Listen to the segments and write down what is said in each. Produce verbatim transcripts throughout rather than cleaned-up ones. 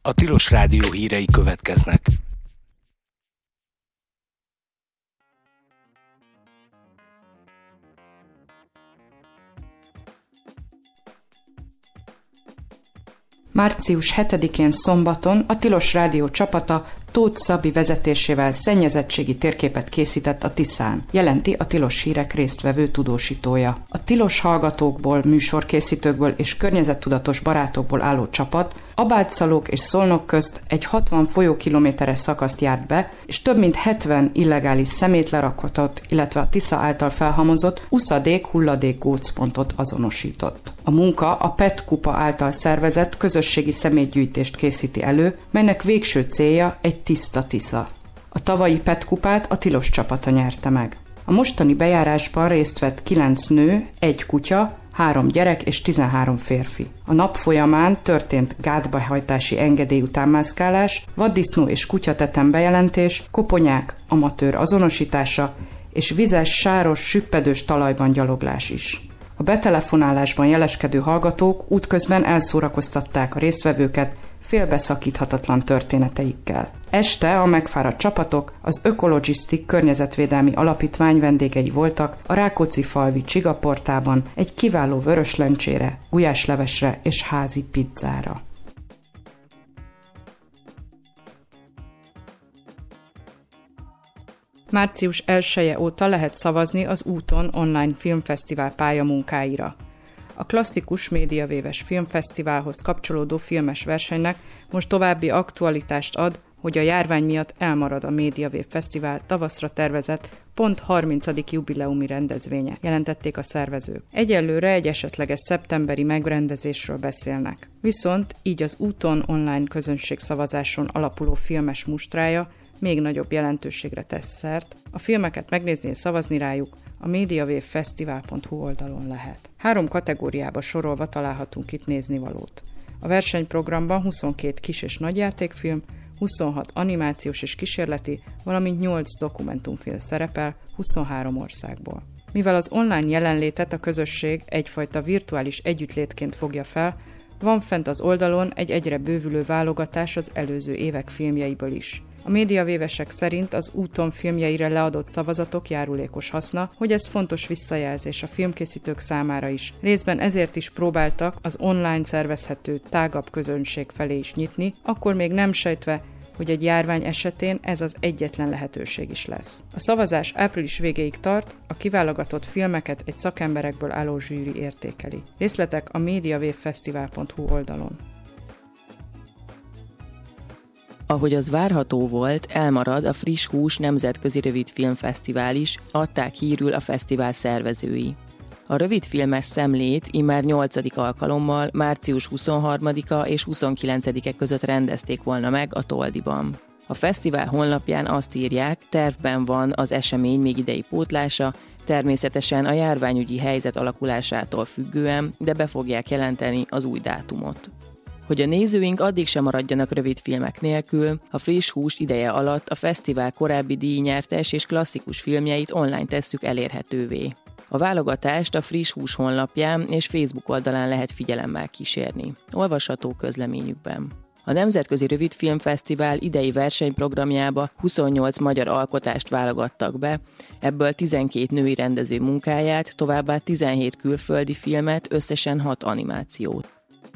A Tilos Rádió hírei következnek. Március hetedikén szombaton a Tilos Rádió csapata Tóth Szabi vezetésével szennyezettségi térképet készített a Tiszán, jelenti a Tilos Hírek résztvevő tudósítója. A tilos hallgatókból, műsorkészítőkből és környezettudatos barátokból álló csapat Abálcalók és Szolnok közt egy hatvan folyókilométeres szakaszt járt be, és több mint hetven illegális szemétlerakotot, illetve a Tisza által felhamozott uszadék-hulladék gócpontot azonosított. A munka a pé e té kupa által szervezett közösségi szemétgyűjtést készíti elő, melynek végső célja egy tiszta Tisza. A tavalyi pé e té kupát a Tilos csapata nyerte meg. A mostani bejárásban részt vett kilenc nő, egy kutya, három gyerek és tizenhárom férfi. A nap folyamán történt gátbehajtási engedély utánmászkálás, vaddisznó és kutyatetem bejelentés, koponyák, amatőr azonosítása és vizes, sáros, süppedős talajban gyaloglás is. A betelefonálásban jeleskedő hallgatók útközben elszórakoztatták a résztvevőket félbeszakíthatatlan történeteikkel. Este a megfáradt csapatok az Ökologisztik környezetvédelmi alapítvány vendégei voltak a Rákóczi-falvi Csigaportában egy kiváló vöröslencsére, gulyáslevesre és házi pizzára. Március elseje óta lehet szavazni az Úton online filmfesztivál pályamunkáira. A klasszikus médiavéves filmfesztiválhoz kapcsolódó filmes versenynek most további aktualitást ad, hogy a járvány miatt elmarad a Médiavév Fesztivál tavaszra tervezett pont harmincadik jubileumi rendezvénye, jelentették a szervezők. Egyelőre egy esetleges szeptemberi megrendezésről beszélnek. Viszont így az Úton online közönségszavazáson alapuló filmes mustrája még nagyobb jelentőségre tesz szert. A filmeket megnézni és szavazni rájuk a mediavévfesztivál pont hu oldalon lehet. Három kategóriába sorolva találhatunk itt néznivalót. A versenyprogramban huszonkét kis- és nagyjátékfilm, huszonhat animációs és kísérleti, valamint nyolc dokumentumfilm szerepel huszonhárom országból. Mivel az online jelenlétet a közösség egyfajta virtuális együttlétként fogja fel, van fent az oldalon egy egyre bővülő válogatás az előző évek filmjeiből is. A médiavévesek szerint az Úton filmjeire leadott szavazatok járulékos haszna, hogy ez fontos visszajelzés a filmkészítők számára is. Részben ezért is próbáltak az online szervezhető tágabb közönség felé is nyitni, akkor még nem sejtve, hogy egy járvány esetén ez az egyetlen lehetőség is lesz. A szavazás április végéig tart, a kiválogatott filmeket egy szakemberekből álló zsűri értékeli. Részletek a mediavévfesztivál pont hu oldalon. Ahogy az várható volt, elmarad a Friss Hús Nemzetközi Rövidfilmfesztivál is, adták hírül a fesztivál szervezői. A rövidfilmes szemlét immár nyolcadik alkalommal március huszonharmadika és huszonkilencedike között rendezték volna meg a Toldiban. A fesztivál honlapján azt írják, tervben van az esemény még idei pótlása, természetesen a járványügyi helyzet alakulásától függően, de be fogják jelenteni az új dátumot. Hogy a nézőink addig sem maradjanak rövidfilmek nélkül, a Friss Hús ideje alatt a fesztivál korábbi díjnyertes és klasszikus filmjeit online tesszük elérhetővé. A válogatást a Friss Hús honlapján és Facebook oldalán lehet figyelemmel kísérni. Olvasható közleményükben. A Nemzetközi Rövidfilmfesztivál idei versenyprogramjába huszonnyolc magyar alkotást válogattak be, ebből tizenkét női rendező munkáját, továbbá tizenhét külföldi filmet, összesen hat animációt.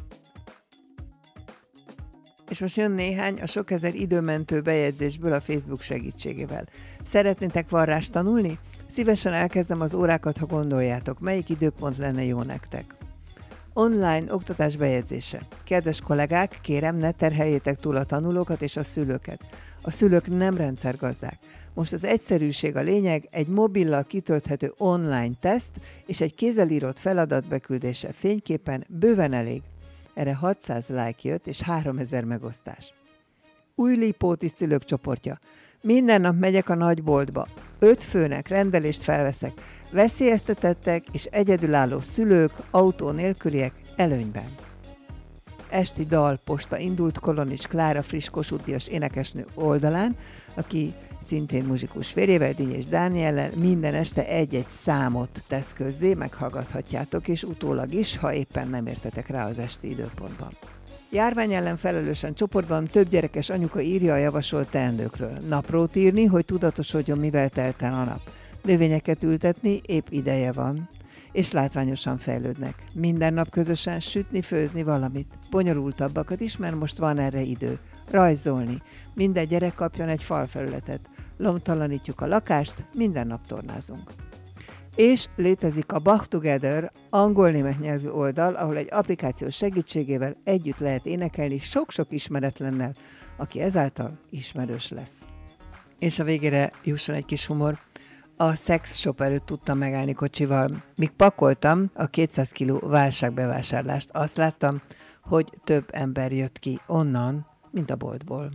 És most jön néhány a sok ezer időmentő bejegyzésből a Facebook segítségével. Szeretnétek varrást tanulni? Szívesen elkezdem az órákat, ha gondoljátok, melyik időpont lenne jó nektek. Online oktatás bejegyzése. Kedves kollégák, kérem, ne terheljétek túl a tanulókat és a szülőket. A szülők nem rendszergazdák. Most az egyszerűség a lényeg, egy mobillal kitölthető online teszt és egy kézzel írott feladat beküldése fényképen bőven elég. Erre hatszáz like jött és háromezer megosztás. Új Lipóti szülők csoportja. Minden nap megyek a nagyboltba. Öt főnek rendelést felveszek. Veszélyeztetettek és egyedülálló szülők, autó nélküliek előnyben. Esti dalposta indult Kolonics Klára friss Kossuth Díjas énekesnő oldalán, aki szintén muzsikus férjével, Dínyés Dániellel minden este egy-egy számot tesz közzé, meghallgathatjátok, és utólag is, ha éppen nem értetek rá az esti időpontban. Járvány ellen felelősen csoportban több gyerekes anyuka írja a javasolt teendőkről. Naprót írni, hogy tudatosodjon, mivel telt el a nap. Növényeket ültetni épp ideje van, és látványosan fejlődnek. Minden nap közösen sütni, főzni valamit. Bonyolultabbakat is, mert most van erre idő. Rajzolni. Minden gyerek kapjon egy falfelületet. Lomtalanítjuk a lakást, minden nap tornázunk. És létezik a Bach Together angol-német nyelvű oldal, ahol egy applikáció segítségével együtt lehet énekelni sok-sok ismeretlennel, aki ezáltal ismerős lesz. És a végére jusson egy kis humor. A sex shop előtt tudtam megállni kocsival. Míg pakoltam a kétszáz kiló válságbevásárlást, azt láttam, hogy több ember jött ki onnan, mint a boltból.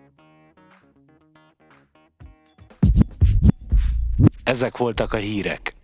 Ezek voltak a hírek.